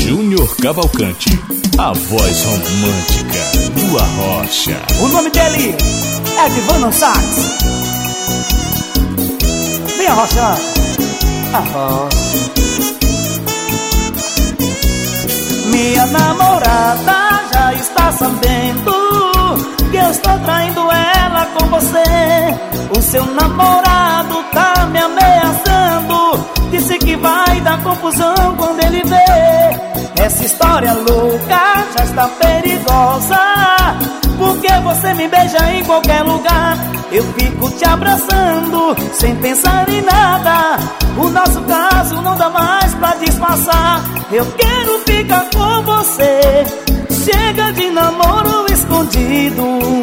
Júnior Cavalcante, a voz romântica do Arrocha. O nome dele é Divano Sax. Vem, Arrocha. Minha namorada já está sabendo que eu estou traindo ela com você. O seu namorado tá me ameaçando, disse que vai dar confusão quando ele vê. Essa história louca já está perigosa, porque você me beija em qualquer lugar. Eu fico te abraçando sem pensar em nada. O nosso caso não dá mais pra disfarçar. Eu quero ficar com você, chega de namoro escondido.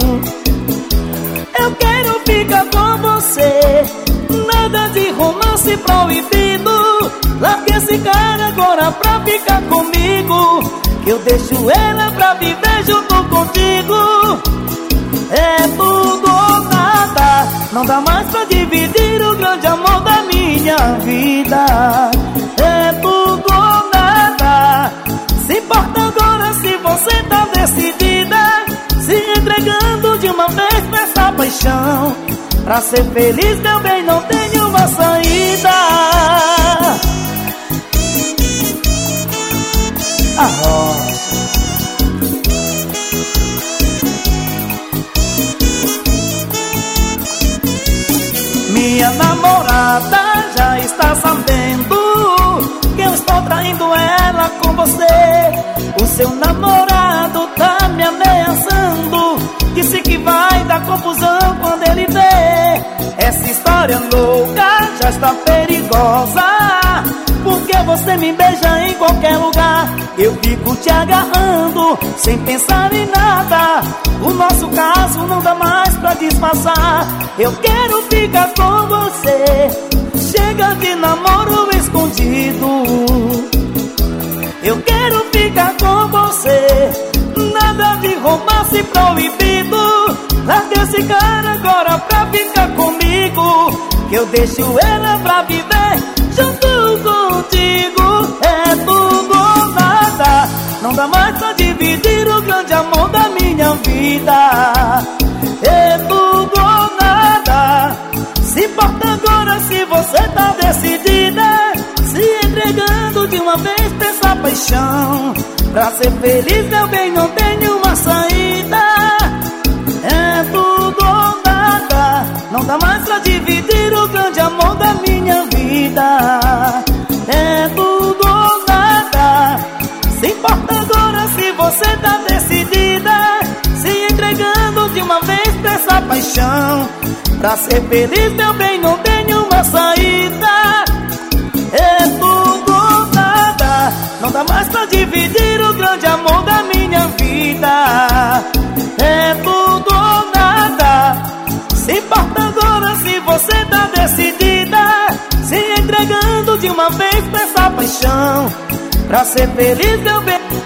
Eu quero ficar com você, nada de romance proibido. Largue esse cara agora pra ficar comigo, que eu deixo ela pra viver junto contigo. É tudo ou nada, não dá mais pra dividir o grande amor da minha vida. É tudo ou nada, se importa agora se você tá decidida, se entregando de uma vez pra essa paixão. Pra ser feliz, meu bem, não tenho uma saída. Arrocha. Minha namorada já está sabendo que eu estou traindo ela com você. O seu namorado tá me ameaçando, disse que vai dar confusão quando ele vê. Essa história louca já está perigosa, porque você me beija em qualquer lugar. Eu fico te agarrando sem pensar em nada. O nosso caso não dá mais pra disfarçar. Eu quero ficar com você, chega de namoro escondido. Eu quero ficar com você, nada de romance proibido. Larga esse cara agora pra ficar comigo, que eu deixo ela pra viver junto contigo. É tudo ou nada, não dá mais pra dividir o grande amor da minha vida. É tudo ou nada, se importa agora se você tá decidida, se entregando de uma vez pra essa paixão. Pra ser feliz, meu bem, não tenho uma saída. É tudo ou nada, não dá mais pra dividir o grande amor da minha vida. É tudo ou nada, se importa agora se você tá decidida, se entregando de uma vez pra essa paixão. Pra ser feliz, meu bem, não tenho uma saída. É tudo ou nada, não dá mais pra dividir o grande amor da minha vida. É tudo ou nada, se importa agora se você tá decidida, se entregando de uma vez pra essa paixão. Pra ser feliz, meu bem.